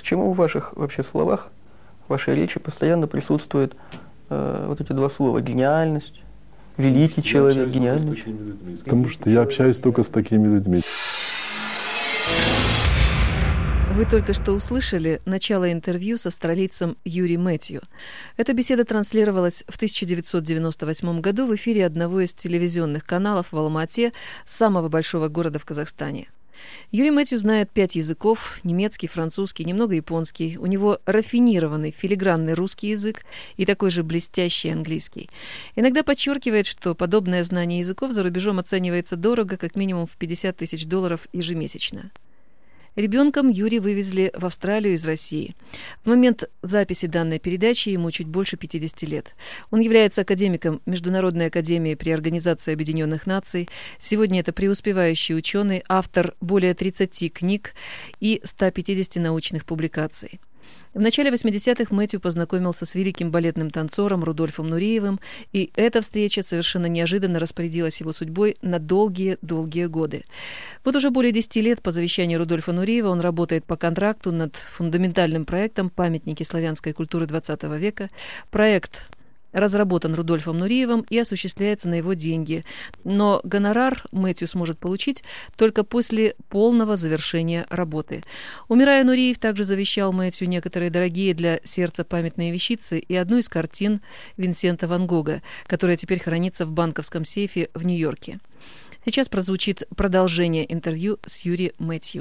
почему в ваших вообще словах, в вашей речи постоянно присутствуют вот эти два слова: гениальность, великий человек, гениальный? Потому что я общаюсь только с такими людьми. Вы только что услышали начало интервью с австралийцем Юри Мэтью. Эта беседа транслировалась в 1998 году в эфире одного из телевизионных каналов в Алма-Ате, самого большого города в Казахстане. Юри Мэтью знает 5 языков: немецкий, французский, немного японский. У него рафинированный, филигранный русский язык и такой же блестящий английский. Иногда подчеркивает, что подобное знание языков за рубежом оценивается дорого, как минимум в $50 000 ежемесячно. Ребенком Юри вывезли в Австралию из России. В момент записи данной передачи ему чуть больше 50 лет. Он является академиком Международной академии при Организации Объединенных Наций. Сегодня это преуспевающий ученый, автор более 30 книг и 150 научных публикаций. В начале 80-х Мэтью познакомился с великим балетным танцором Рудольфом Нуриевым, и эта встреча совершенно неожиданно распорядилась его судьбой на долгие-долгие годы. Вот уже более 10 лет по завещанию Рудольфа Нуриева он работает по контракту над фундаментальным проектом «Памятники славянской культуры XX века». Проект разработан Рудольфом Нуриевым и осуществляется на его деньги. Но гонорар Мэтью сможет получить только после полного завершения работы. Умирая, Нуриев также завещал Мэтью некоторые дорогие для сердца памятные вещицы и одну из картин Винсента ван Гога, которая теперь хранится в банковском сейфе в Нью-Йорке. Сейчас прозвучит продолжение интервью с Юри Мэтью.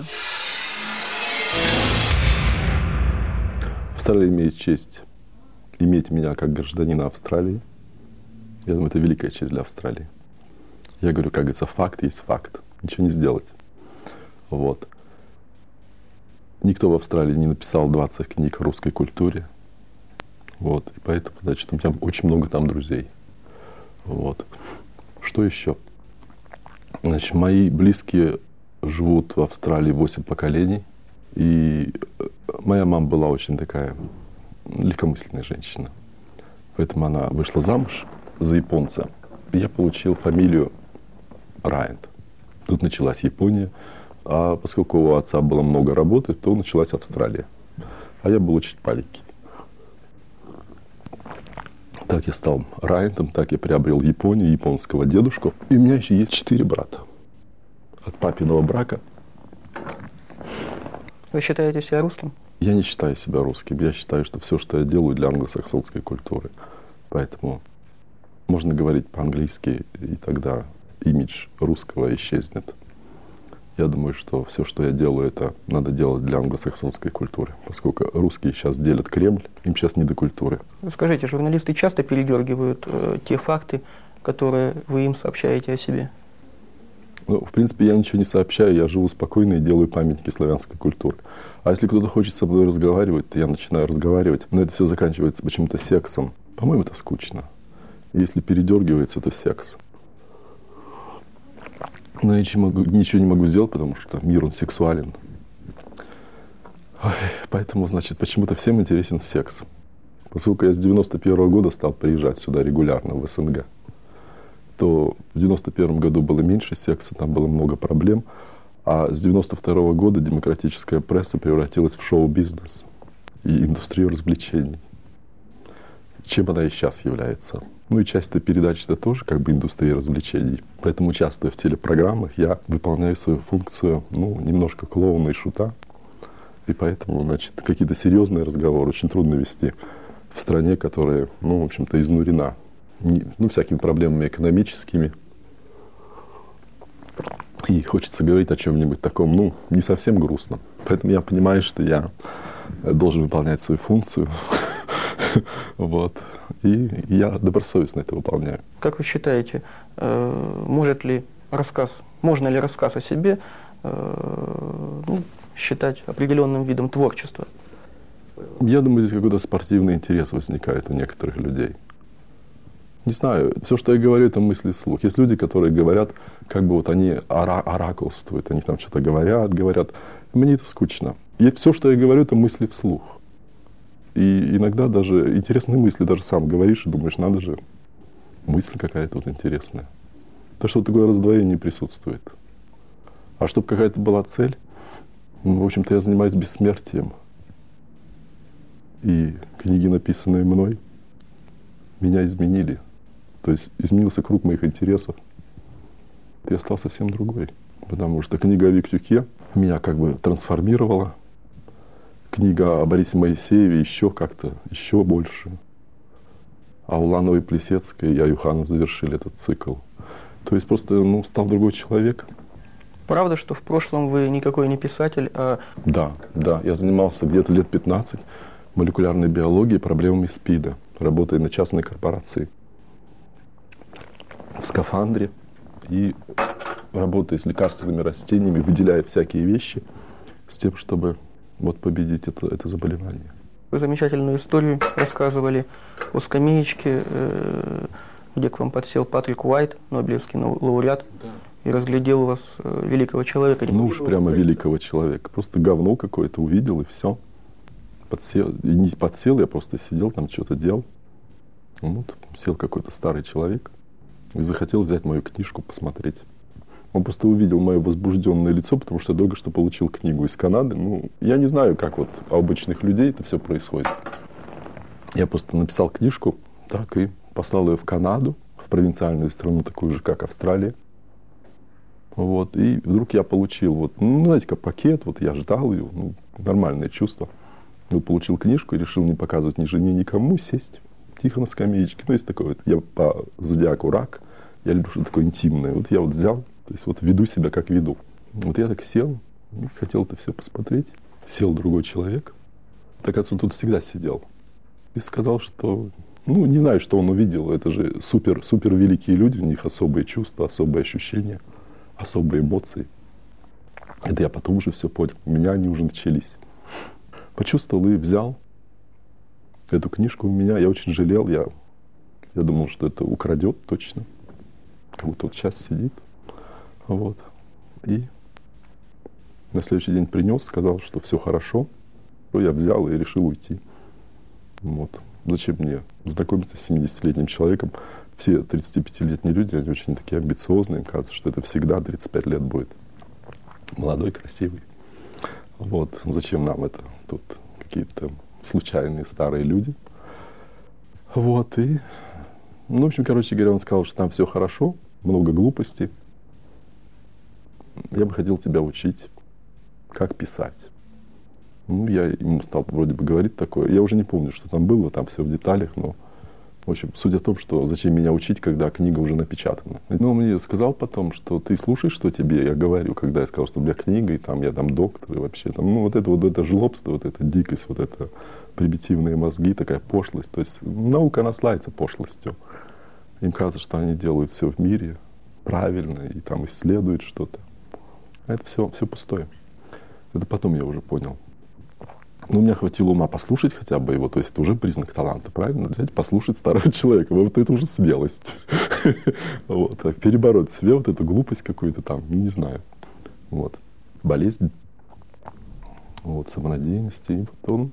Австралия имеет честь иметь меня как гражданина Австралии. Я думаю, это великая честь для Австралии. Я говорю, как говорится, факт есть факт. Ничего не сделать. Вот. Никто в Австралии не написал 20 книг о русской культуре. Вот. И поэтому, значит, у меня очень много там друзей. Вот. Что еще? Значит, мои близкие живут в Австралии 8 поколений. И моя мама была очень такая легкомысленная женщина. Поэтому она вышла замуж за японца. И я получил фамилию Райант. Тут началась Япония. А поскольку у отца было много работы, то началась Австралия. А я был очень маленький. Так я стал Райантом, так я приобрел Японию, японского дедушку. И у меня еще есть 4 брата. От папиного брака. Вы считаете себя русским? Я не считаю себя русским. Я считаю, что все, что я делаю, для англосаксонской культуры. Поэтому можно говорить по-английски, и тогда имидж русского исчезнет. Я думаю, что все, что я делаю, это надо делать для англосаксонской культуры. Поскольку русские сейчас делят Кремль, им сейчас не до культуры. Скажите, журналисты часто передергивают те факты, которые вы им сообщаете о себе? Ну, в принципе, я ничего не сообщаю, я живу спокойно и делаю памятники славянской культуры. А если кто-то хочет со мной разговаривать, то я начинаю разговаривать, но это все заканчивается почему-то сексом. По-моему, это скучно. Если передергивается, то секс. Но я ничего не могу сделать, потому что мир, он сексуален. Ой, поэтому, значит, почему-то всем интересен секс. Поскольку я с 91 года стал приезжать сюда регулярно, в СНГ, то в 91 году было меньше секса, там было много проблем. А с 92 года демократическая пресса превратилась в шоу-бизнес и индустрию развлечений. Чем она и сейчас является. Ну и часть этой передачи — это тоже как бы индустрия развлечений. Поэтому, участвуя в телепрограммах, я выполняю свою функцию, ну, немножко клоуна и шута. И поэтому, значит, какие-то серьезные разговоры очень трудно вести в стране, которая, ну, в общем-то, изнурена всякими проблемами экономическими. И хочется говорить о чем-нибудь таком, ну, не совсем грустном. Поэтому я понимаю, что я должен выполнять свою функцию. Вот. И я добросовестно это выполняю. Как вы считаете, можно ли рассказ о себе считать определенным видом творчества? Я думаю, здесь какой-то спортивный интерес возникает у некоторых людей. Не знаю, все, что я говорю, это мысли вслух. Есть люди, которые говорят, как бы вот они оракулствуют, они там что-то говорят. Мне это скучно. И все, что я говорю, это мысли вслух. И иногда даже интересные мысли, даже сам говоришь и думаешь, надо же, мысль какая-то вот интересная. То, что такое раздвоение присутствует. А чтобы какая-то была цель, в общем-то, я занимаюсь бессмертием. И книги, написанные мной, меня изменили. То есть изменился круг моих интересов. Я стал совсем другой. Потому что книга о Виктюке меня как бы трансформировала. Книга о Борисе Моисееве еще как-то, еще больше. А Улановой, Плесецкой и Аюханов завершили этот цикл. То есть просто стал другой человек. Правда, что в прошлом вы никакой не писатель, а... Да. Я занимался где-то лет 15 молекулярной биологией, проблемами СПИДа, работая на частной корпорации. В скафандре и работая с лекарственными растениями, выделяя всякие вещи с тем, чтобы победить это заболевание. Вы замечательную историю рассказывали о скамеечке, где к вам подсел Патрик Уайт, нобелевский лауреат, и разглядел у вас великого человека. Уж прямо великого человека. Просто говно какое-то увидел, и все. Подсел. И не подсел, я просто сидел там, что-то делал. Сел какой-то старый человек и захотел взять мою книжку, посмотреть. Он просто увидел мое возбужденное лицо, потому что я только что получил книгу из Канады. Я не знаю, как у обычных людей это все происходит. Я просто написал книжку, так, и послал ее в Канаду, в провинциальную страну, такую же, как Австралия. И вдруг я получил, знаете, как пакет, я ждал ее, нормальное чувство. Получил книжку и решил не показывать ни жене, никому, сесть тихо на скамеечке. Есть такое, я по зодиаку рак, я люблю что-то такое интимное. Я взял, то есть веду себя, как веду. Я так сел, и хотел это все посмотреть. Сел другой человек, так отсюда тут всегда сидел. И сказал, что, не знаю, что он увидел, это же супер великие люди, у них особые чувства, особые ощущения, особые эмоции. Это я потом уже все понял, у меня они уже начались. Почувствовал и взял эту книжку у меня. Я очень жалел, я думал, что это украдет точно. Как будто сейчас сидит. И на следующий день принес, сказал, что все хорошо. Я взял и решил уйти. Зачем мне знакомиться с 70-летним человеком? Все 35-летние люди, они очень такие амбициозные. Им кажется, что это всегда 35 лет будет. Молодой, красивый. Зачем нам это? Тут какие-то случайные старые люди. И, в общем, он сказал, что там все хорошо, много глупостей. Я бы хотел тебя учить, как писать. Я ему стал вроде бы говорить такое. Я уже не помню, что там было, там все в деталях, но, в общем, суть о том, что зачем меня учить, когда книга уже напечатана. Но он мне сказал потом, что ты слушаешь, что тебе я говорю, когда я сказал, что у меня книга, и там я доктор, и вообще там, это жлобство, это дикость, это примитивные мозги, такая пошлость. То есть наука, она славится пошлостью. Им кажется, что они делают все в мире правильно, и там исследуют что-то. А это все пустое. Это потом я уже понял. У меня хватило ума послушать хотя бы его, то есть это уже признак таланта, правильно? Взять, послушать старого человека, это уже смелость. Перебороть в себе эту глупость какую-то там, не знаю. Болезнь, самонадеянность. И он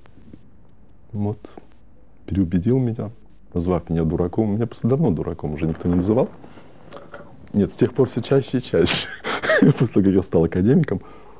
переубедил меня, назвав меня дураком. Меня просто давно дураком уже никто не называл. Нет, с тех пор все чаще и чаще. После того, как я стал академиком,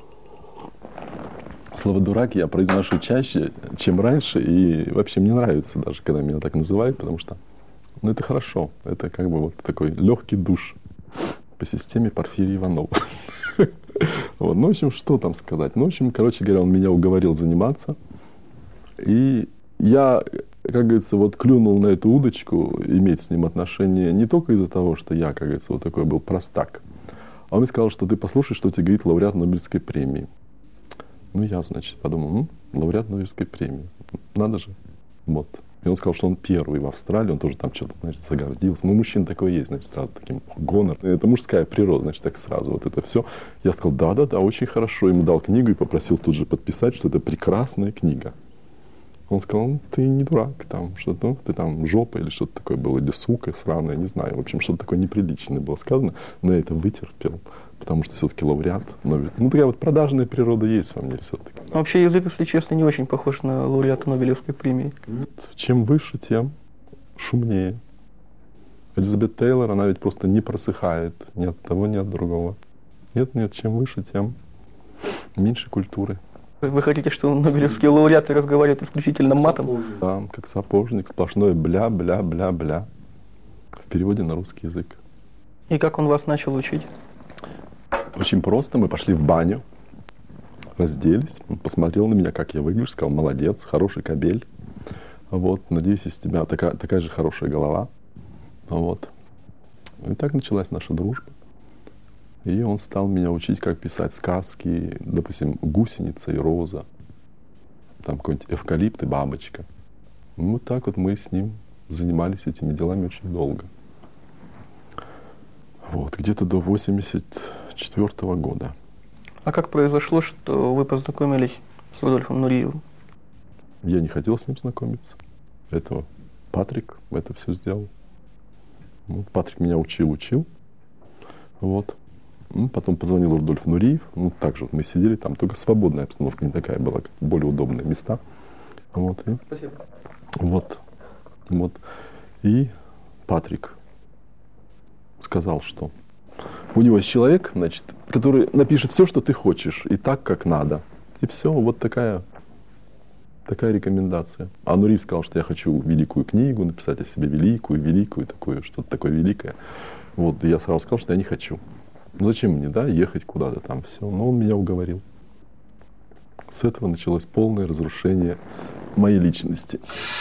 слово «дурак» я произношу чаще, чем раньше, и вообще мне нравится даже, когда меня так называют, потому что, это хорошо, это как бы такой легкий душ по системе Порфирия Иванова. В общем, что там сказать? Короче говоря, он меня уговорил заниматься, и я, как говорится, клюнул на эту удочку, иметь с ним отношения не только из-за того, что я, как говорится, такой был простак, а он мне сказал, что ты послушай, что тебе говорит лауреат Нобелевской премии. Я, подумал, лауреат Нобелевской премии. Надо же. И он сказал, что он первый в Австралии, он тоже там что-то, загордился. Мужчин такое есть, сразу таким гонор. Это мужская природа, так сразу это все. Я сказал, да, очень хорошо. Ему дал книгу и попросил тут же подписать, что это прекрасная книга. Он сказал, ты не дурак, там, что-то, ты там жопа или что-то такое было, или сука сраная, не знаю. В общем, что-то такое неприличное было сказано, но я это вытерпел. Потому что все-таки лауреат. Такая продажная природа есть во мне все-таки. Вообще язык, если честно, не очень похож на лауреата Нобелевской премии. Чем выше, тем шумнее. Элизабет Тейлор, она ведь просто не просыхает ни от того, ни от другого. Нет, чем выше, тем меньше культуры. Вы хотите, что нобелевские лауреаты разговаривают исключительно матом? Да, как сапожник, сплошное бля-бля-бля-бля. В переводе на русский язык. И как он вас начал учить? Очень просто. Мы пошли в баню, разделись. Он посмотрел на меня, как я выгляжу, сказал: молодец, хороший кабель. Вот, надеюсь, из тебя такая же хорошая голова. Вот. И так началась наша дружба. И он стал меня учить, как писать сказки, допустим, «Гусеница и роза», там какой-нибудь «Эвкалипт и бабочка». Вот так вот мы с ним занимались этими делами очень долго. Вот, где-то до 1984 года. А как произошло, что вы познакомились с Рудольфом Нуриевым? Я не хотел с ним знакомиться. Это Патрик это все сделал. Вот, Патрик меня учил. Вот. Потом позвонил Рудольф Нуриев. Так же вот мы сидели там, только свободная обстановка, не такая была, более удобные места. Вот. И, спасибо. Вот. И Патрик сказал, что у него есть человек, значит, который напишет все, что ты хочешь, и так, как надо. И все, вот такая рекомендация. А Нуриев сказал, что я хочу великую книгу написать о себе, великую, такое, что-то такое великое. Вот, и я сразу сказал, что я не хочу. Ну зачем мне, ехать куда-то там, все. Но он меня уговорил. С этого началось полное разрушение моей личности.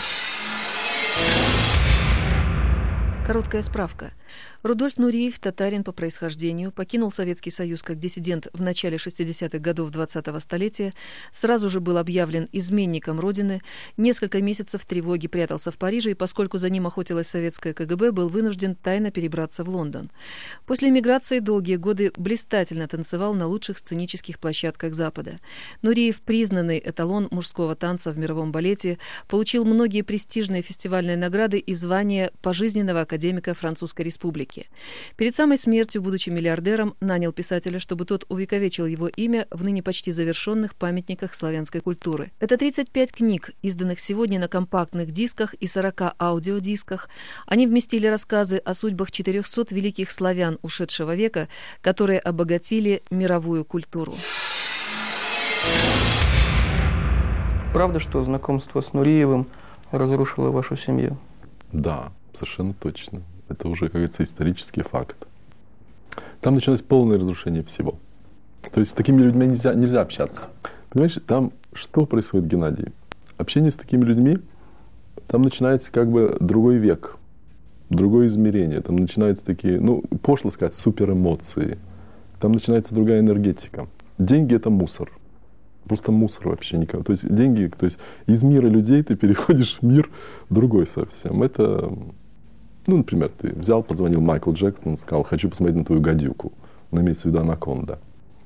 Короткая справка. Рудольф Нуриев, татарин по происхождению, покинул Советский Союз как диссидент в начале 60-х годов 20-го столетия, сразу же был объявлен изменником Родины, несколько месяцев в тревоге прятался в Париже и, поскольку за ним охотилась советская КГБ, был вынужден тайно перебраться в Лондон. После эмиграции долгие годы блистательно танцевал на лучших сценических площадках Запада. Нуриев, признанный эталон мужского танца в мировом балете, получил многие престижные фестивальные награды и звания пожизненного академика Французской Республики. Перед самой смертью, будучи миллиардером, нанял писателя, чтобы тот увековечил его имя в ныне почти завершенных памятниках славянской культуры. Это 35 книг, изданных сегодня на компактных дисках и 40 аудиодисках. Они вместили рассказы о судьбах 400 великих славян ушедшего века, которые обогатили мировую культуру. Правда, что знакомство с Нуриевым разрушило вашу семью? Да, совершенно точно. Это уже, как говорится, исторический факт. Там началось полное разрушение всего. То есть с такими людьми нельзя общаться. Понимаешь, там что происходит, Геннадий? Общение с такими людьми, там начинается как бы другой век, другое измерение. Там начинаются такие, пошло сказать, суперэмоции. Там начинается другая энергетика. Деньги — это мусор. Просто мусор вообще никого. То есть деньги, из мира людей ты переходишь в мир другой совсем. Это... например, ты взял, позвонил Майкл Джексон, сказал: хочу посмотреть на твою гадюку. Он имеется в виду анаконда.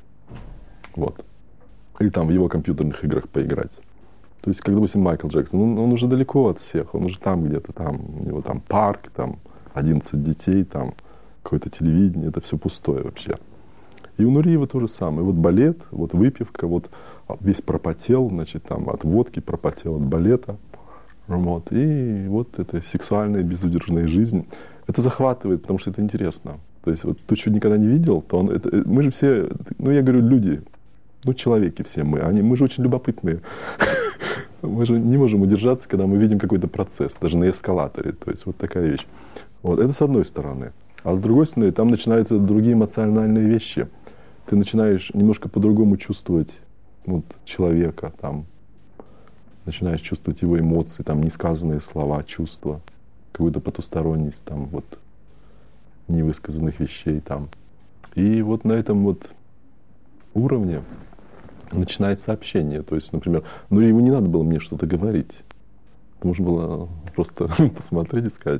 Вот. Или там в его компьютерных играх поиграть. То есть, когда, допустим, Майкл Джексон, он уже далеко от всех, он уже там где-то, там, у него там парк, там 11 детей, там какое-то телевидение, это все пустое вообще. И у Нуриева то же самое. Вот балет, вот выпивка, вот весь пропотел, значит, там от водки пропотел, от балета. Вот. И вот эта сексуальная безудержная жизнь, это захватывает, потому что это интересно. То есть вот то, что никогда не видел, то мы же все, я говорю, люди, человеки все мы же очень любопытные. Мы же не можем удержаться, когда мы видим какой-то процесс, даже на эскалаторе. То есть вот такая вещь. Вот. Это с одной стороны. А с другой стороны, там начинаются другие эмоциональные вещи. Ты начинаешь немножко по-другому чувствовать человека, там, начинаешь чувствовать его эмоции, там, несказанные слова, чувства, какую-то потусторонность, там, невысказанных вещей, там. И вот на этом уровне начинается общение. То есть, например, ему не надо было мне что-то говорить. Можно было просто посмотреть и сказать: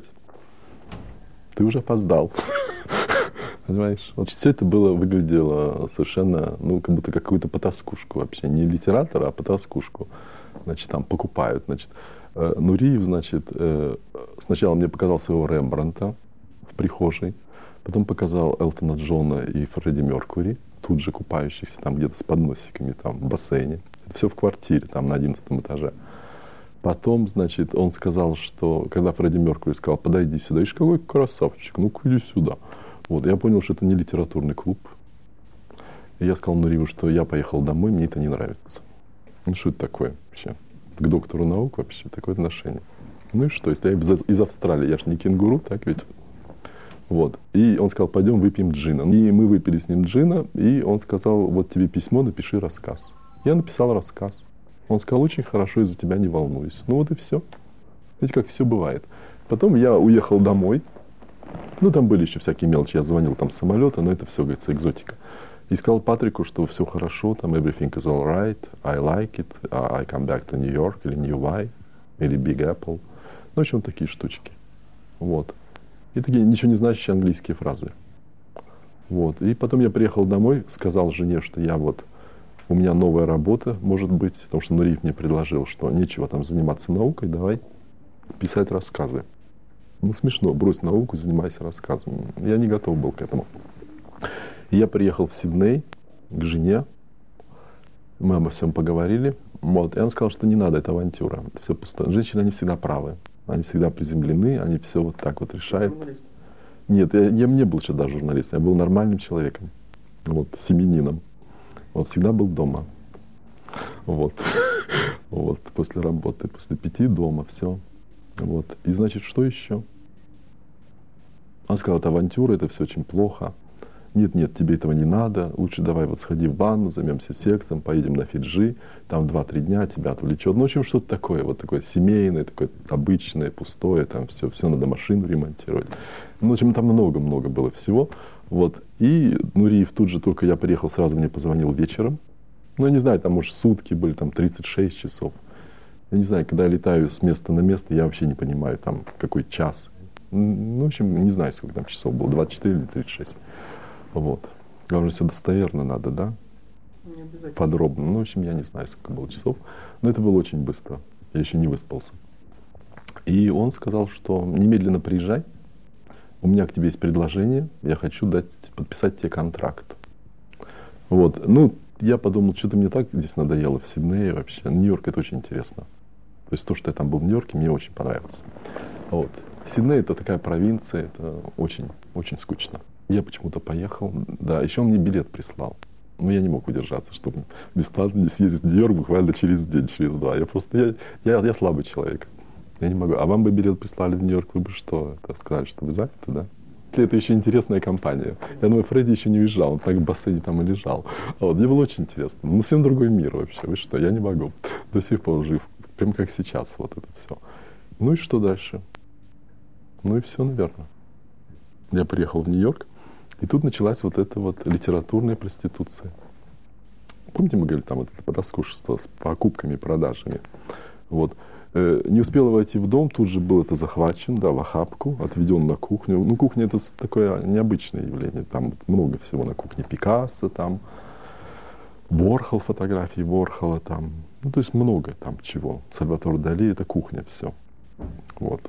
ты уже опоздал. Понимаешь? Все это выглядело совершенно, как будто какую-то потаскушку вообще. Не литератора, а потаскушку. Значит, там покупают. Значит, Нуриев, сначала мне показал своего Рембрандта в прихожей, потом показал Элтона Джона и Фредди Меркьюри, тут же купающихся там где-то с подносиками там в бассейне. Это все в квартире, там на 11 этаже. Потом, он сказал, что когда Фредди Меркьюри сказал: подойди сюда, ишь, какой красавчик, ну-ка иди сюда. Вот, я понял, что это не литературный клуб. И я сказал Нуриеву, что я поехал домой, мне это не нравится. Ну что это такое вообще? К доктору наук вообще такое отношение. Ну и что, если я из Австралии, я ж не кенгуру, так ведь? Вот. И он сказал, пойдем выпьем джина. И мы выпили с ним джина, и он сказал, вот тебе письмо, напиши рассказ. Я написал рассказ. Он сказал, очень хорошо, из-за тебя не волнуюсь. Ну вот и все. Видите, как все бывает. Потом я уехал домой. Ну, там были еще всякие мелочи. Я звонил там с самолета, но это все, говорится, экзотика. И сказал Патрику, что все хорошо, там everything is all right, I like it, I come back to New York, или New Y, или Big Apple. Ну, в общем, такие штучки. Вот. И такие ничего не значащие английские фразы. Вот. И потом я приехал домой, сказал жене, что у меня новая работа, может быть, потому что Нуриев мне предложил, что нечего там заниматься наукой, давай писать рассказы. Ну, смешно, брось науку, занимайся рассказами. Я не готов был к этому. И я приехал в Сидней к жене, мы обо всем поговорили. Вот. И она сказала, что не надо, это авантюра, это все пустое. Женщины, они всегда правы, они всегда приземлены, они все вот так вот решают. Нет, я не был еще даже журналистом, я был нормальным человеком, вот, семьянином. Вот, всегда был дома. Вот. Вот, после работы, после 5 дома, все. Вот. И значит, что еще? Она сказала, это авантюра, это все очень плохо. Нет, тебе этого не надо. Лучше давай вот сходи в ванну, займемся сексом, поедем на Фиджи, там 2-3 дня тебя отвлечет. Ну, в общем, что-то такое, вот такое семейное, такое обычное, пустое, там все надо машину ремонтировать. Ну, в общем, там много-много было всего. Вот. И Нуриев тут же, только я приехал, сразу мне позвонил вечером. Ну, я не знаю, там, может, сутки были, там 36 часов. Я не знаю, когда я летаю с места на место, я вообще не понимаю, там, какой час. Ну, в общем, не знаю, сколько там часов было, 24 или 36. Вот. Главное, все достоверно надо, да? Не обязательно. Подробно. Ну, в общем, я не знаю, сколько было часов. Но это было очень быстро. Я еще не выспался. И он сказал, что немедленно приезжай. У меня к тебе есть предложение. Я хочу подписать тебе контракт. Вот. Ну, я подумал, что-то мне так здесь надоело в Сиднее вообще. Нью-Йорк — это очень интересно. То есть то, что я там был в Нью-Йорке, мне очень понравилось. Вот. Сидней — это такая провинция, это очень, очень скучно. Я почему-то поехал, да, еще он мне билет прислал. Но я не мог удержаться, чтобы бесплатно не съездить в Нью-Йорк буквально через день, через 2. Я слабый человек. Я не могу. А вам бы билет прислали в Нью-Йорк, вы бы что? Сказали, что вы заняты, да? Это еще интересная компания. Я думаю, Фредди еще не уезжал, он так в бассейне там и лежал. Вот. Мне было очень интересно. Ну, совсем другой мир вообще. Вы что, я не могу. До сих пор жив. Прям как сейчас, вот это все. Ну и что дальше? Ну и все, наверное. Я приехал в Нью-Йорк, и тут началась вот эта вот литературная проституция. Помните, мы говорили, там вот это потаскушество с покупками и продажами. Вот. Не успел войти в дом, тут же был это захвачен, да, в охапку, отведен на кухню. Ну, кухня — это такое необычное явление. Там много всего на кухне. Пикассо, там, Ворхол, фотографии Ворхола, там. Ну, то есть много там чего. Сальватор Дали — это кухня, все. Вот.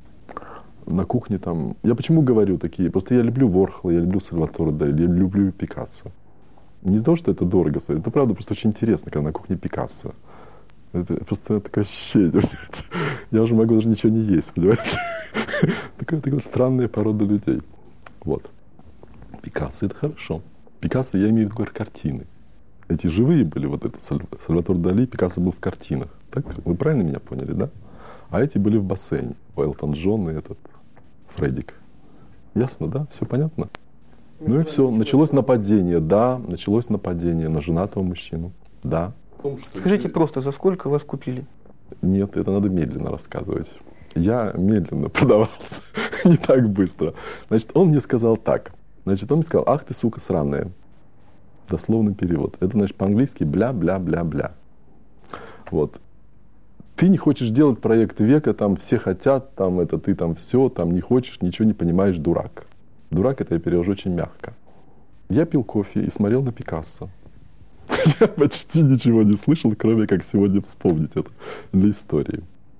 На кухне там... Я почему говорю такие? Просто я люблю Ворхола, я люблю Сальватора Дали, я люблю Пикассо. Не из-за того, что это дорого стоит. Это правда просто очень интересно, когда на кухне Пикассо. Это просто такое ощущение. Я уже могу даже ничего не есть, понимаете? Такая странная порода людей. Вот. Пикассо — это хорошо. Пикассо, я имею в виду картины. Эти живые были, вот это Сальватор Дали, Пикассо был в картинах. Так? Вы правильно меня поняли, да? А эти были в бассейне. Элтон Джон и этот Фреддик. Ясно, да? Все понятно? Ну и все. Началось нападение. Да, началось нападение на женатого мужчину. Да. Скажите просто, за сколько вас купили? Нет, это надо медленно рассказывать. Я медленно продавался, не так быстро. Значит, он мне сказал так. Значит, он мне сказал: ах ты, сука сраная. Дословный перевод. Это, значит, по-английски бля-бля-бля-бля. Вот. Ты не хочешь делать проект века, там все хотят, там это ты там все, там не хочешь, ничего не понимаешь, дурак. Дурак — это я перевожу очень мягко. Я пил кофе и смотрел на Пикассо. Я почти ничего не слышал, кроме как сегодня вспомнить это для истории.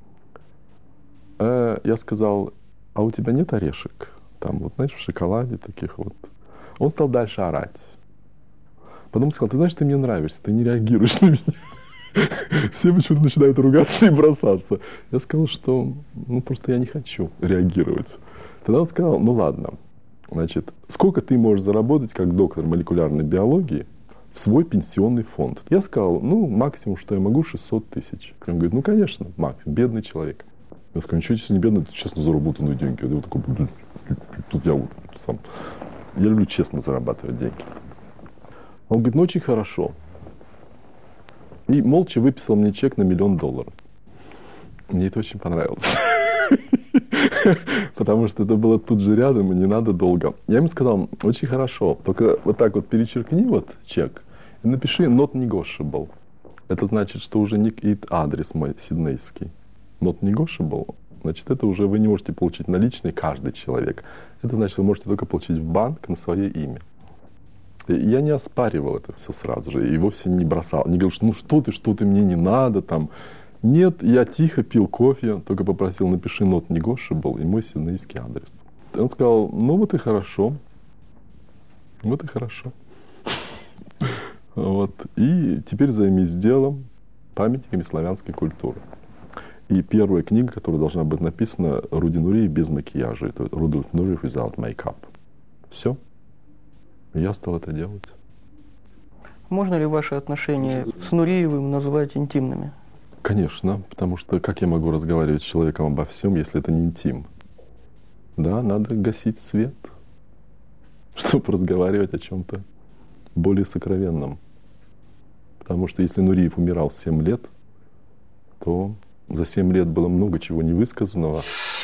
Я сказал: а у тебя нет орешек? Там вот, знаешь, в шоколаде таких вот. Он стал дальше орать. Потом сказал: ты знаешь, ты мне нравишься, ты не реагируешь на меня. Все почему-то начинают ругаться и бросаться. Я сказал, что просто я не хочу реагировать. Тогда он сказал: ну ладно, значит, сколько ты можешь заработать как доктор молекулярной биологии в свой пенсионный фонд. Я сказал, ну, максимум, что я могу, 600 тысяч. Он говорит, ну, конечно, максимум, бедный человек. Я сказал, ничего, если не бедный, это честно заработанные деньги. Я такой, тут я вот сам. Я люблю честно зарабатывать деньги. Он говорит, ну, очень хорошо. И молча выписал мне чек на $1 миллион. Мне это очень понравилось. Потому что это было тут же рядом, и не надо долго. Я ему сказал, очень хорошо, только вот так вот перечеркни вот чек и напиши not negotiable. Это значит, что уже не адрес мой сиднейский. Not negotiable, значит, это уже вы не можете получить наличные, каждый человек. Это значит, вы можете только получить в банк на свое имя. И я не оспаривал это все сразу же и вовсе не бросал. Не говорил, что ты, мне не надо там. Нет, я тихо пил кофе, только попросил, напиши not negotiable и мой сиднейский адрес. И он сказал, ну вот и хорошо. Вот и хорошо. Вот. И теперь займись делом, памятниками славянской культуры. И первая книга, которая должна быть написана, Руди Нуриев без макияжа. Это Рудольф Нуриев without makeup. Все. И я стал это делать. Можно ли ваши отношения с Нуриевым назвать интимными? Конечно, потому что как я могу разговаривать с человеком обо всем, если это не интим? Да, надо гасить свет, чтобы разговаривать о чем-то более сокровенном. Потому что если Нуриев умирал 7 лет, то за 7 лет было много чего невысказанного.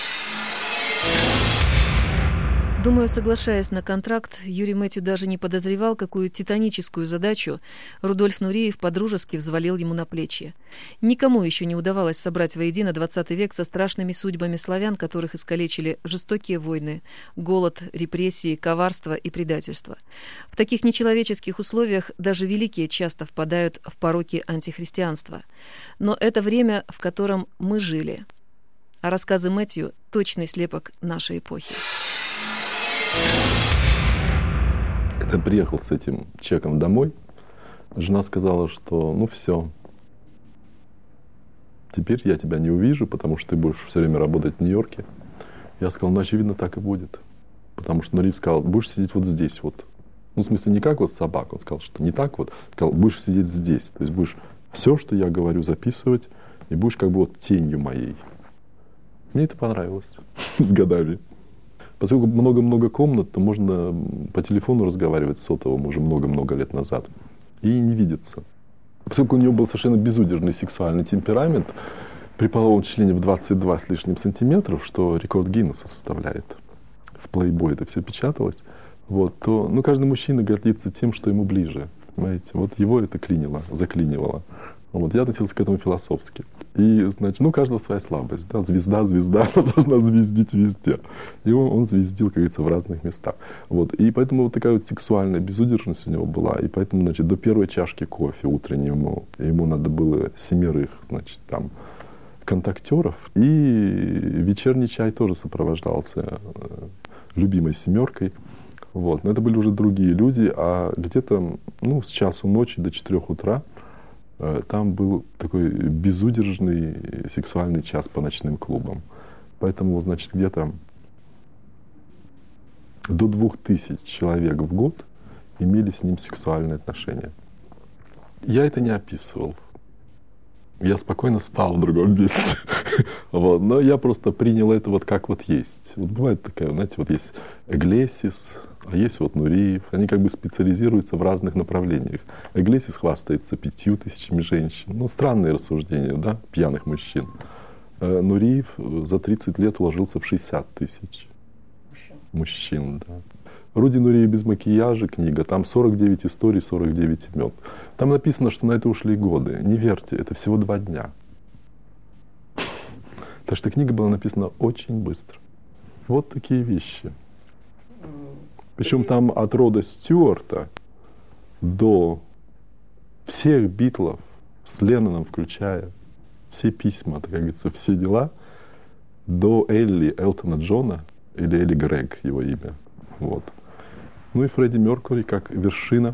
Думаю, соглашаясь на контракт, Юрий Мэтью даже не подозревал, какую титаническую задачу Рудольф Нуриев подружески взвалил ему на плечи. Никому еще не удавалось собрать воедино XX век со страшными судьбами славян, которых искалечили жестокие войны, голод, репрессии, коварство и предательство. В таких нечеловеческих условиях даже великие часто впадают в пороки антихристианства. Но это время, в котором мы жили. А рассказы Мэтью — точный слепок нашей эпохи. Когда я приехал с этим чеком домой, жена сказала, что ну все, теперь я тебя не увижу, потому что ты будешь все время работать в Нью-Йорке. Я сказал, ну очевидно так и будет. Потому что Нуриев сказал, будешь сидеть вот здесь вот. Ну в смысле не как вот собака, он сказал, что не так вот. Сказал, будешь сидеть здесь. То есть будешь все, что я говорю, записывать, и будешь как бы вот тенью моей. Мне это понравилось с годами. Поскольку много-много комнат, то можно по телефону разговаривать с сотовым уже много-много лет назад и не видеться. Поскольку у него был совершенно безудержный сексуальный темперамент, при половом члене в 22 с лишним сантиметров, что рекорд Гиннесса составляет, в Playboy это все печаталось, вот, то ну, каждый мужчина гордится тем, что ему ближе. Понимаете? Вот его это заклинивало. Вот, я относился к этому философски. И, значит, ну, у каждого своя слабость. Да? Звезда, она должна звездить везде. И он звездил, как говорится, в разных местах. Вот. И поэтому вот такая вот сексуальная безудержность у него была. И поэтому, значит, до первой чашки кофе утреннему ему надо было 7, значит, там, контактеров. И вечерний чай тоже сопровождался любимой 7. Вот. Но это были уже другие люди. А где-то, ну, с часу ночи до 4 утра там был такой безудержный сексуальный час по ночным клубам. Поэтому, значит, где-то до 2000 человек в год имели с ним сексуальные отношения. Я это не описывал. Я спокойно спал в другом месте. Вот. Но я просто принял это вот как вот есть. Вот бывает такая, знаете, вот есть Иглесиас, а есть вот Нуриев. Они как бы специализируются в разных направлениях. Иглесиас хвастается 5000 женщин. Ну, странные рассуждения, да, пьяных мужчин. Нуриев за 30 лет уложился в 60 тысяч мужчин, да. Руди Нуриев без макияжа книга, там 49 историй, 49 имен. Там написано, что на это ушли годы. Не верьте, это всего 2 дня. Так что книга была написана очень быстро. Вот такие вещи. Причем там от рода Стюарта до всех Битлов, с Ленноном включая, все письма, так как говорится, все дела, до Элтона Джона, или Элли Грег его имя. Вот. Ну и Фредди Меркьюри как вершина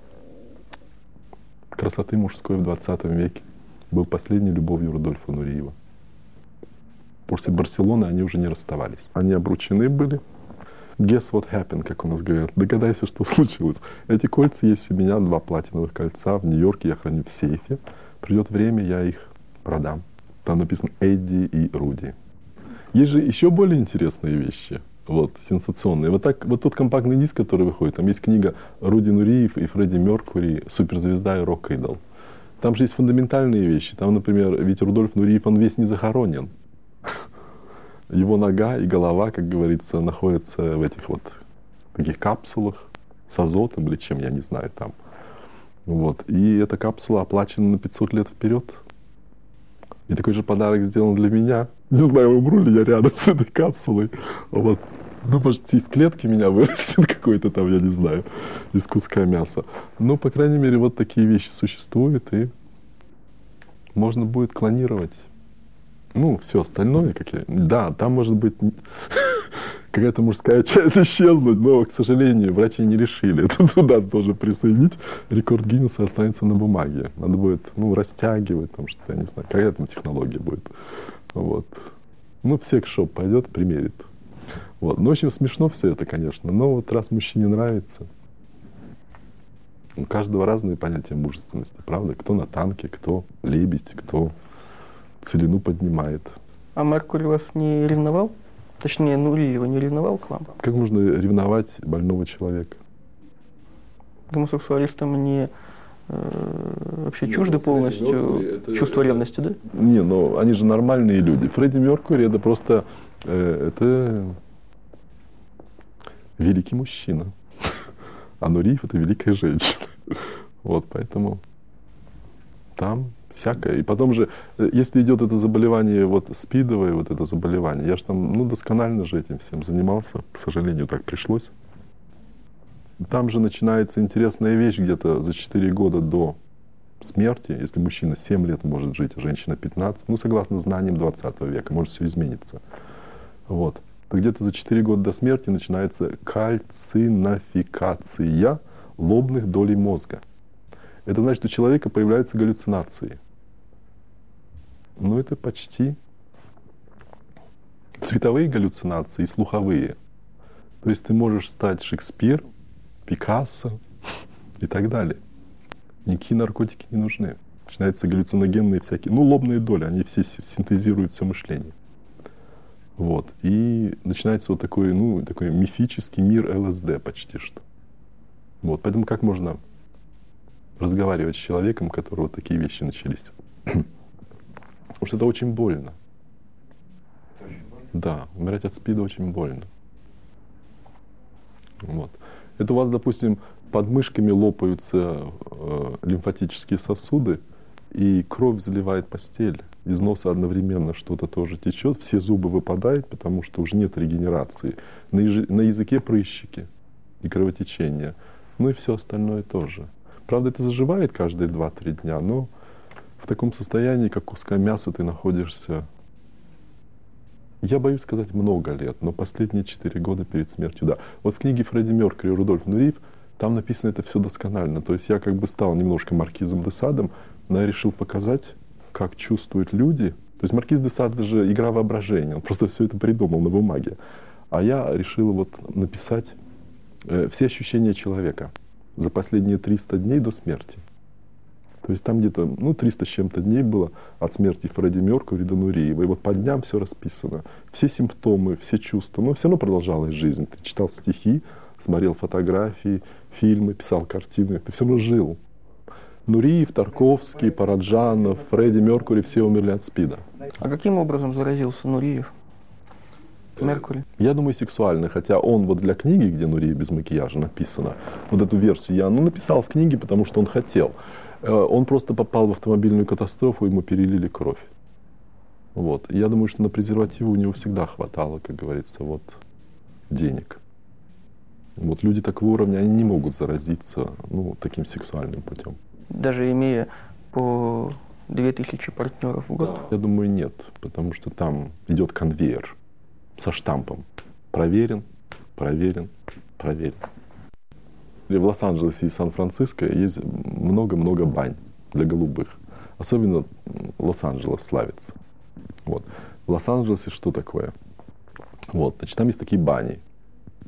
красоты мужской в 20 веке был последней любовью Рудольфа Нуриева. После Барселоны они уже не расставались. Они обручены были. guess what happened, как у нас говорят. Догадайся, что случилось. Эти кольца есть у меня, 2 платиновых кольца в Нью-Йорке, я храню в сейфе. Придет время, я их продам. Там написано Эдди и Руди. Есть же еще более интересные вещи, вот, сенсационные. Вот тот компактный диск, который выходит, там есть книга Руди Нуриев и Фредди Меркьюри «Суперзвезда и рок-идол». Там же есть фундаментальные вещи. Там, например, ведь Рудольф Нуриев, он весь не захоронен. Его нога и голова, как говорится, находятся в этих вот таких капсулах с азотом или чем, я не знаю, там. Вот. И эта капсула оплачена на 500 лет вперед. И такой же подарок сделан для меня. Не знаю, умру ли я рядом с этой капсулой. Вот. Ну, может, из клетки меня вырастет какой-то там, я не знаю, из куска мяса. Но, по крайней мере, вот такие вещи существуют, и можно будет клонировать. Ну, все остальное, да, там может быть какая-то мужская часть исчезнуть, но, к сожалению, врачи не решили это туда тоже присоединить. Рекорд Гиннесса останется на бумаге. Надо будет, растягивать, там что-то, я не знаю, какая там технология будет. Вот. Ну, в секс-шоп пойдет, примерит. Вот. Ну, в общем, смешно все это, конечно. Но вот раз мужчине нравится, у каждого разные понятия мужественности, правда? Кто на танке, кто лебедь, кто целину поднимает. А Меркурий вас не ревновал? Точнее, Нуриева не ревновал к вам? Как можно ревновать больного человека? Гомосексуалистам не вообще чужды полностью чувство ревности, да? Не, но они же нормальные люди. Фредди Меркьюри это просто это великий мужчина. А Нуриев это великая женщина. Вот, поэтому там всякое. И потом же, если идет это заболевание, вот СПИДовое, вот это заболевание, я же там, досконально же этим всем занимался, к сожалению, так пришлось. Там же начинается интересная вещь где-то за 4 года до смерти, если мужчина 7 лет может жить, а женщина 15, согласно знаниям 20 века, может все изменится. Вот. То где-то за 4 года до смерти начинается кальцификация лобных долей мозга. Это значит, у человека появляются галлюцинации. Это почти цветовые галлюцинации и слуховые. То есть ты можешь стать Шекспир, Пикассо и так далее. Никакие наркотики не нужны. Начинаются галлюциногенные всякие, лобные доли, они все синтезируют все мышление. Вот. И начинается вот такой, такой мифический мир ЛСД почти что. Вот. Поэтому как можно разговаривать с человеком, у которого такие вещи начались? Потому что это очень больно. Это очень больно? Да, умирать от СПИДа очень больно. Вот. Это у вас, допустим, под мышками лопаются лимфатические сосуды, и кровь заливает постель. Из носа одновременно что-то тоже течет, все зубы выпадают, потому что уже нет регенерации. На языке прыщики и кровотечение. И все остальное тоже. Правда, это заживает каждые 2-3 дня, но в таком состоянии, как куска мяса, ты находишься, я боюсь сказать, много лет, но последние 4 года перед смертью, да. Вот в книге Фредди Меркьюри «Рудольф Нуриев» там написано это все досконально. То есть я как бы стал немножко маркизом де Садом, но я решил показать, как чувствуют люди. То есть маркиз де Сад — это же игра воображения, он просто все это придумал на бумаге. А я решил написать все ощущения человека за последние 300 дней до смерти. То есть там где-то 300 с чем-то дней было от смерти Фредди Меркьюри до Нуриева. И вот по дням все расписано. Все симптомы, все чувства. Но все равно продолжалась жизнь. Ты читал стихи, смотрел фотографии, фильмы, писал картины. Ты все равно жил. Нуриев, Тарковский, Параджанов, Фредди Меркьюри — все умерли от СПИДа. А каким образом заразился Нуриев? Меркьюри? Я думаю, сексуально. Хотя он для книги, где Нуриев без макияжа написано, эту версию я написал в книге, потому что он хотел. Он просто попал в автомобильную катастрофу, ему перелили кровь. Вот. И я думаю, что на презервативы у него всегда хватало, как говорится, денег. Люди такого уровня, они не могут заразиться таким сексуальным путем. Даже имея по 2000 партнеров в год? Да. Я думаю, нет, потому что там идет конвейер со штампом. Проверен, проверен, проверен. В Лос-Анджелесе и Сан-Франциско есть много-много бань для голубых. Особенно Лос-Анджелес славится. В Лос-Анджелесе что такое? Значит, там есть такие бани.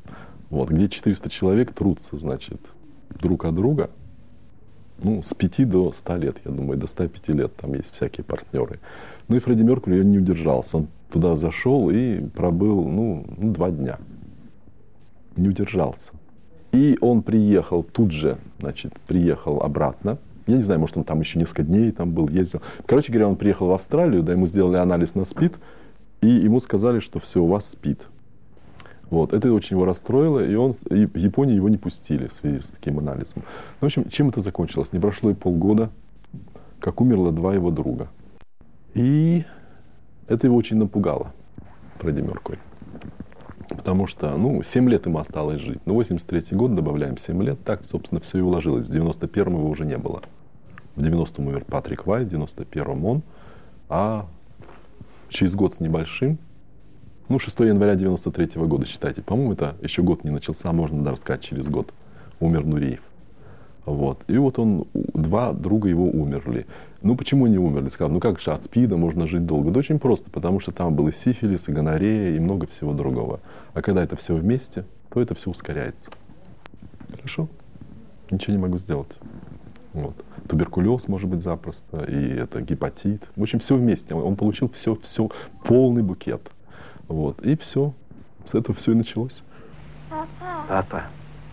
Вот, где 400 человек трутся, значит, друг от друга, ну, с 5 до 100 лет, я думаю, до 105 лет там есть всякие партнеры. Ну и Фредди Меркьюри, он не удержался, он туда зашел и пробыл, 2 дня. Не удержался. И он приехал тут же, значит, приехал обратно. Я не знаю, может, он там еще несколько дней там был, ездил. Короче говоря, он приехал в Австралию, да, ему сделали анализ на СПИД, и ему сказали, что все, у вас СПИД. Вот. Это очень его расстроило, и в Японии его не пустили в связи с таким анализом. В общем, чем это закончилось? Не прошло и полгода, как умерло 2 его друга. И это его очень напугало, Фредди Меркьюри. Потому что, 7 лет ему осталось жить. 83-й год, добавляем 7 лет. Так, собственно, все и уложилось. В 91-м его уже не было. В 90-м умер Патрик Уайт, в 91-м он. А через год с небольшим, 6 января 93-го года, считайте. По-моему, это еще год не начался, можно даже сказать, через год умер Нуриев. Вот. И вот 2 друга его умерли. Почему они умерли? Сказал, как же от СПИДа можно жить долго? Да очень просто, потому что там был и сифилис, и гонорея, и много всего другого. А когда это все вместе, то это все ускоряется. Хорошо? Ничего не могу сделать. Вот. Туберкулез может быть запросто, и это гепатит. В общем, все вместе. Он получил все, полный букет. Вот. И все. С этого все и началось. Папа.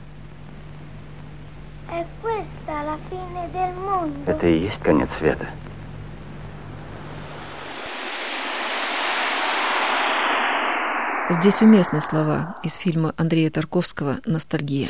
Это и есть конец света. Здесь уместны слова из фильма Андрея Тарковского «Ностальгия».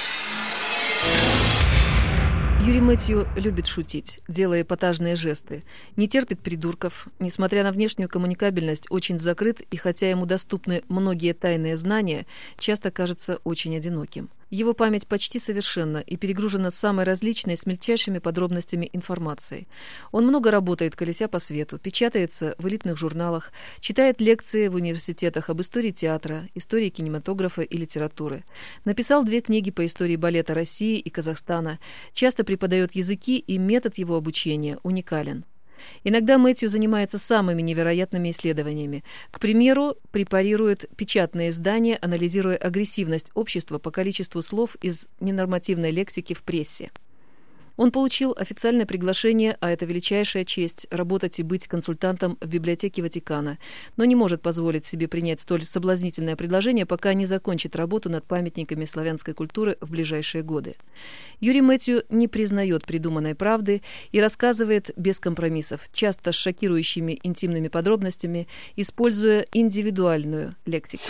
Юрий Мэтью любит шутить, делая эпатажные жесты, не терпит придурков, несмотря на внешнюю коммуникабельность, очень закрыт, и хотя ему доступны многие тайные знания, часто кажется очень одиноким. Его память почти совершенна и перегружена самой различной с мельчайшими подробностями информации. Он много работает, колеся по свету, печатается в элитных журналах, читает лекции в университетах об истории театра, истории кинематографа и литературы. Написал 2 книги по истории балета России и Казахстана, часто преподает языки, и метод его обучения уникален. Иногда Мэтью занимается самыми невероятными исследованиями. К примеру, препарирует печатные издания, анализируя агрессивность общества по количеству слов из ненормативной лексики в прессе. Он получил официальное приглашение, а это величайшая честь, работать и быть консультантом в библиотеке Ватикана, но не может позволить себе принять столь соблазнительное предложение, пока не закончит работу над памятниками славянской культуры в ближайшие годы. Юрий Мэтью не признает придуманной правды и рассказывает без компромиссов, часто с шокирующими интимными подробностями, используя индивидуальную лексику.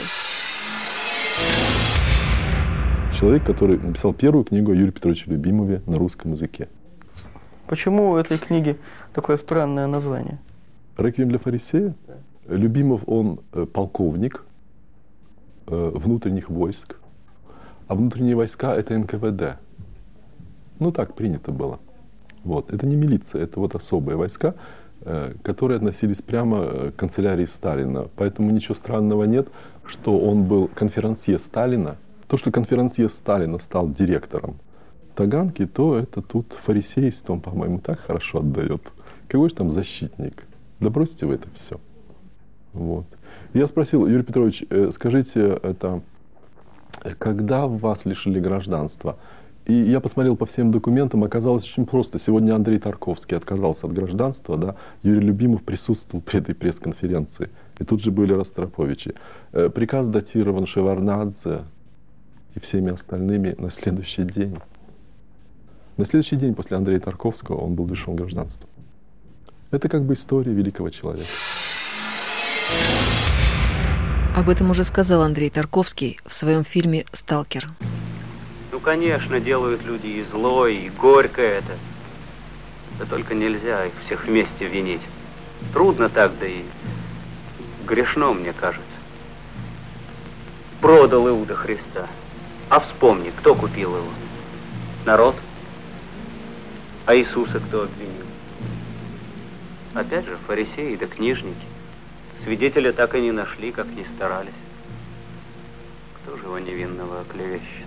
Человек, который написал первую книгу о Юрии Петровиче Любимове на русском языке. Почему у этой книги такое странное название? «Реквием для фарисея». Любимов, он полковник внутренних войск, а внутренние войска — это НКВД. Так принято было. Вот. Это не милиция, это вот особые войска, которые относились прямо к канцелярии Сталина. Поэтому ничего странного нет, что он был конферансье Сталина. То, что конферансье Сталина стал директором Таганки, то это тут фарисейством, по-моему, так хорошо отдает. Какой же там защитник? Да бросьте вы это все. Вот. Я спросил, Юрий Петрович, скажите, когда вас лишили гражданства? И я посмотрел по всем документам, оказалось очень просто. Сегодня Андрей Тарковский отказался от гражданства, да? Юрий Любимов присутствовал при этой пресс-конференции. И тут же были Ростроповичи. Приказ датирован Шеварднадзе и всеми остальными на следующий день. На следующий день после Андрея Тарковского он был лишен гражданства. Это как бы история великого человека. Об этом уже сказал Андрей Тарковский в своем фильме «Сталкер». Конечно, делают люди и зло, и горько это. Да только нельзя их всех вместе винить. Трудно так, да и грешно, мне кажется. Продал Иуда Христа. А вспомни, кто купил его? Народ? А Иисуса кто обвинил? Опять же, фарисеи да книжники. Свидетеля так и не нашли, как ни старались. Кто же его невинного оклевещет?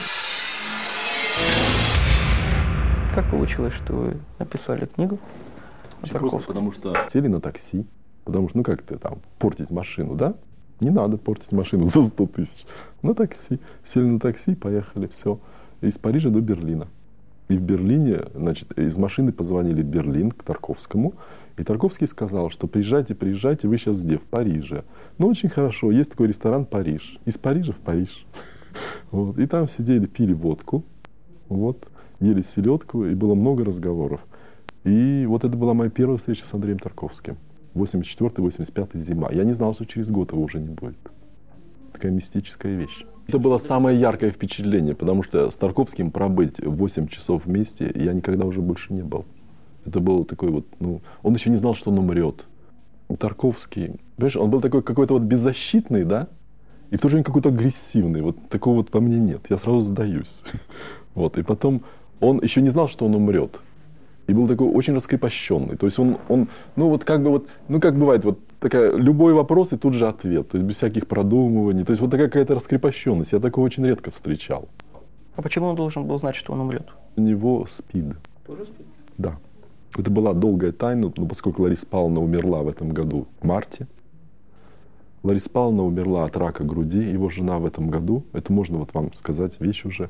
Как получилось, что вы написали книгу о Просто потому что сели на такси, потому что, как ты там, портить машину, да? Не надо портить машину за 100 тысяч. На такси. Сели на такси, поехали, все. Из Парижа до Берлина. И в Берлине, значит, из машины позвонили в Берлин к Тарковскому. И Тарковский сказал, что приезжайте, вы сейчас где? В Париже. Ну, очень хорошо, есть такой ресторан «Париж». Из Парижа в Париж. Вот. И там сидели, пили водку, вот, ели селедку, и было много разговоров. И вот это была моя первая встреча с Андреем Тарковским. 84-85 зима. Я не знал, что через год его уже не будет. Такая мистическая вещь. Это было самое яркое впечатление, потому что с Тарковским пробыть 8 часов вместе я никогда уже больше не был. Это был такой вот, ну, он еще не знал, что он умрет. Тарковский, понимаешь, он был такой какой-то вот беззащитный, да, и в то же время какой-то агрессивный. Вот такого вот во мне нет, я сразу сдаюсь. Вот, и потом он еще не знал, что он умрет. И был такой очень раскрепощенный. То есть он, ну вот как бы вот, ну как бывает, вот такая, любой вопрос и тут же ответ. То есть без всяких продумываний. То есть вот такая какая-то раскрепощенность. Я такого очень редко встречал. А почему он должен был знать, что он умрет? У него СПИД. Тоже СПИД? Да. Это была долгая тайна, но поскольку Лариса Павловна умерла в этом году в марте. Лариса Павловна умерла от рака груди, его жена в этом году, это можно вот вам сказать, вещь уже,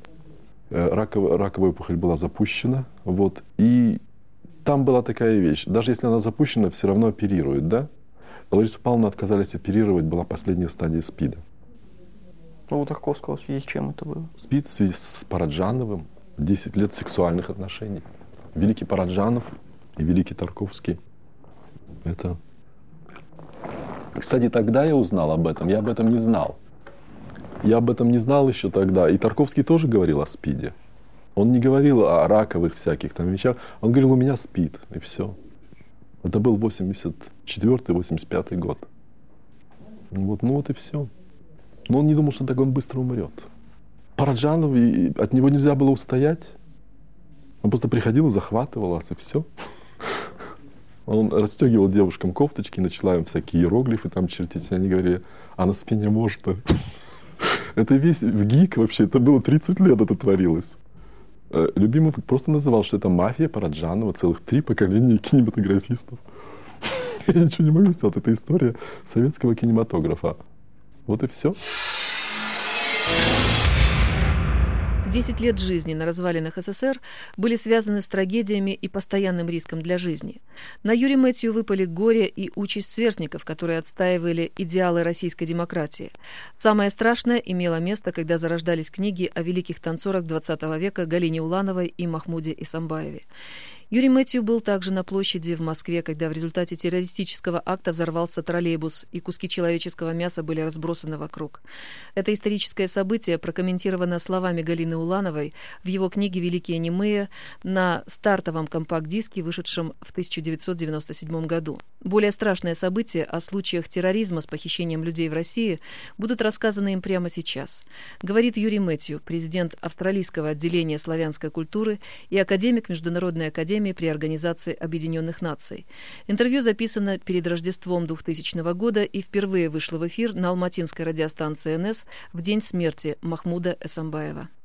раковая опухоль была запущена, вот, и там была такая вещь, даже если она запущена, все равно оперируют, да? Ларису Павловну отказались оперировать, была последняя стадия СПИДа. Ну, у Тарковского в связи с чем это было? СПИД в связи с Параджановым, 10 лет сексуальных отношений. Великий Параджанов и великий Тарковский. Это... Кстати, тогда я узнал об этом, я об этом не знал. Я об этом не знал еще тогда. И Тарковский тоже говорил о СПИДе. Он не говорил о раковых всяких там вещах. Он говорил, у меня СПИД, и все. Это был 84-85 год. Вот, ну вот и все. Но он не думал, что так он быстро умрет. Параджанов, и от него нельзя было устоять. Он просто приходил и захватывал вас, и все. Он расстегивал девушкам кофточки, начала им всякие иероглифы там чертить. И они говорили, а на спине может. Это весь в ГИК вообще, это было 30 лет это творилось. Любимый просто называл, что это мафия Параджанова, целых 3 поколения кинематографистов. Я ничего не могу сделать, это история советского кинематографа. Вот и все. 10 лет жизни на развалинах СССР были связаны с трагедиями и постоянным риском для жизни. На Юрия Мэтью выпали горе и участь сверстников, которые отстаивали идеалы российской демократии. Самое страшное имело место, когда зарождались книги о великих танцорах XX века Галине Улановой и Махмуде Эсамбаеве. Юрий Мэтью был также на площади в Москве, когда в результате террористического акта взорвался троллейбус, и куски человеческого мяса были разбросаны вокруг. Это историческое событие прокомментировано словами Галины Улановой в его книге «Великие немые» на стартовом компакт-диске, вышедшем в 1997 году. Более страшные события о случаях терроризма с похищением людей в России будут рассказаны им прямо сейчас, говорит Юрий Мэтью, президент австралийского отделения славянской культуры и академик Международной академии при Организации Объединенных Наций. Интервью записано перед Рождеством 2000 года и впервые вышло в эфир на алматинской радиостанции НС в день смерти Махмуда Эсамбаева.